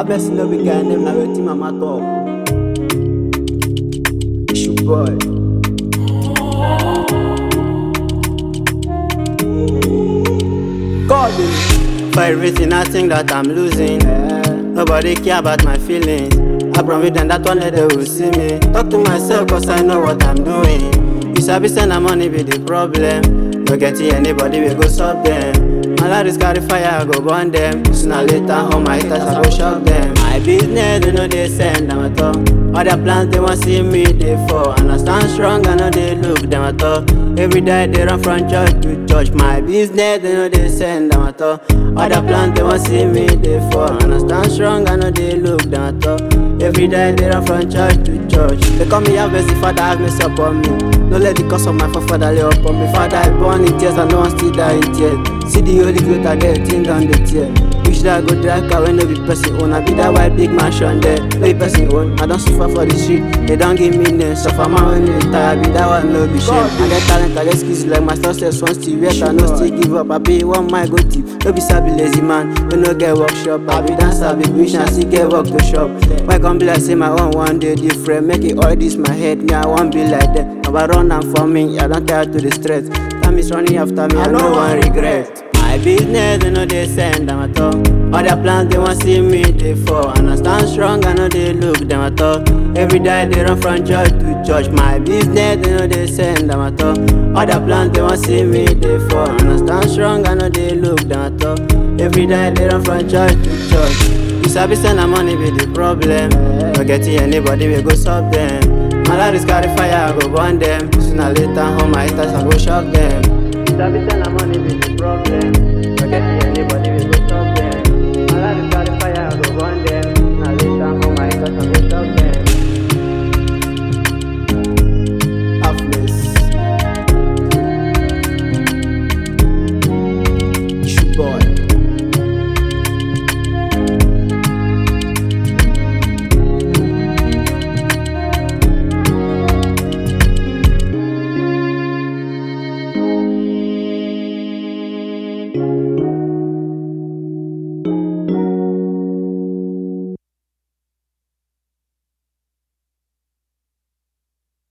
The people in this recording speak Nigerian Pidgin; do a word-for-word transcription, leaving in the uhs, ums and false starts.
I best no be guy name na wetin mama talk. It's your boy. God is. For a reason I think that I'm losing. Nobody care about my feelings. I promise them that one day they will see me. Talk to myself cause I know what I'm doing. You sabi say na money be the problem. No get to anybody we go solve them. My life is carry fire, I go burn them. Sooner or later, all my haters, I go shock them. My business, they know they send them at all. All their plans, they want see me, they fall. And I stand strong, I know they look them at all. Every day, they run from church to church. My business, they know they send them at all. All their plans, they want see me, they fall. And I stand strong, I know they look them at all. Every day, they run from church to church. They call me have mercy, Father, have mercy upon me. No let the cause of my forefather lay upon me. Father, I born in tears, and no one still die in tears. See the holy gate, I get thing down the tear. Wish that I go drive car when no be person own. I be that white big mansion there, no be person own. I don't suffer for the street, they don't give me name. Suffer man when they retire, I be that one no be shame. I get talent, I get skills like my success wants to wait. I no still give up, I be one my go tip. No be sabi lazy man, we no get workshop. I be dancer, big wish and still get work to shop. Why come be like say my own one day different? Make it all this my head, me I won't be like that. Now I run am for me, I don't tire to the stress. Time is running after me, I no one regret. My business, they know they send them at all. All their plans, they want see me, they fall. And I stand strong, I know they look them at all. Every day they run from church to church. My business, they know they send them at all. All their plans, they want see me, they fall. And I stand strong, I know they look them at all. Every day they run from church to church. You sabi say na money be the problem. No getting anybody, we go solve them. My life is carry fire, I go burn them. Sooner or later, all my haters, I go shock them. You sabi say na money be the problem. No get to anybody, we go stop them. My life is got the fire, I go burn them.